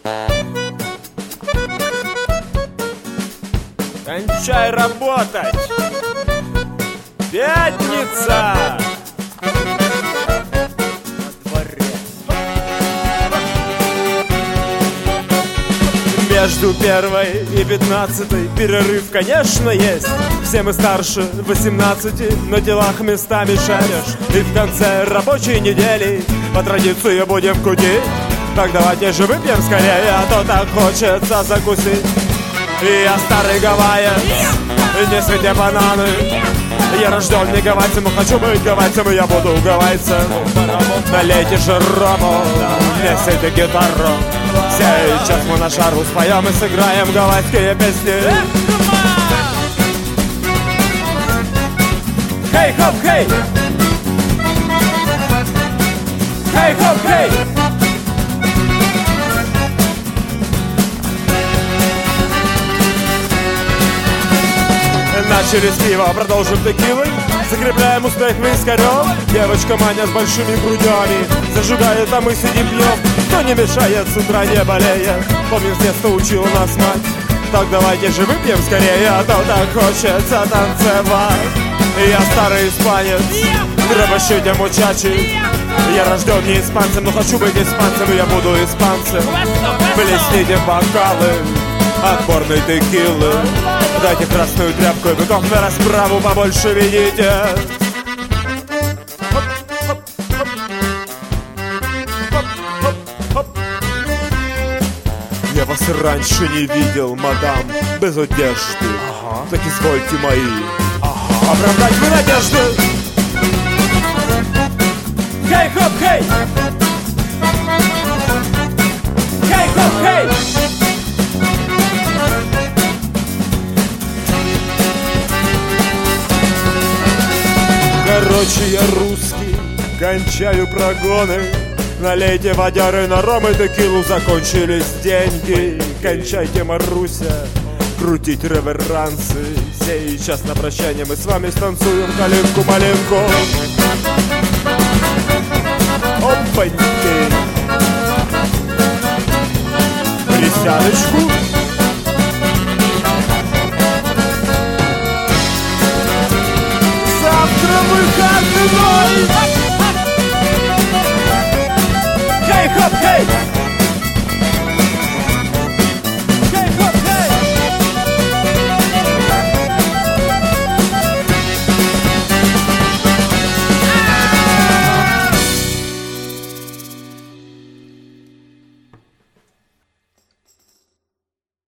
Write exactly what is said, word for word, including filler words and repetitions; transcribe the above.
Кончай работать! Пятница! Между первой и пятнадцатой перерыв, конечно, есть. Все мы старше восемнадцати, на делах местами шаришь. И в конце рабочей недели по традиции будем кутить. Так давайте же выпьем скорее, а то так хочется закусить. И я старый гавайец, не свети бананы. Я рожден не гавайцем, но хочу быть гавайцем, и я буду гавайцем. Налейте же рому, несите гитару. Сейчас мы на шару споем и сыграем гавайские песни. Хей-хоп, хей! Хей-хоп, хей! Начали с пива, продолжим текилой. Закрепляем успех вискарем. Девочка Маня с большими грудями зажигает, а мы сидим пьем. Кто не мешает, с утра не болеет. Помню, с детства учила нас мать. Так давайте же выпьем скорее, а то так хочется танцевать. Я старый испанец, дробощите мучачи. Я рожден не испанцем, но хочу быть испанцем, и я буду испанцем. Плесните бокалы отборной текилы. Дайте красную тряпку и быков на расправу побольше видите. Я вас раньше не видел, мадам, без одежды. Ага. Так извольте мои, ага, оправдать вы надежды. Хей-хоп, хей! Хей-хоп, хей! Короче, я русский, кончаю прогоны. Налейте водяры на ром и текилу, закончились деньги. Кончайте, Маруся, крутить реверансы. Сейчас на прощание мы с вами станцуем калинку-малинку. Опаньки! Присядочку. Завтра выходной.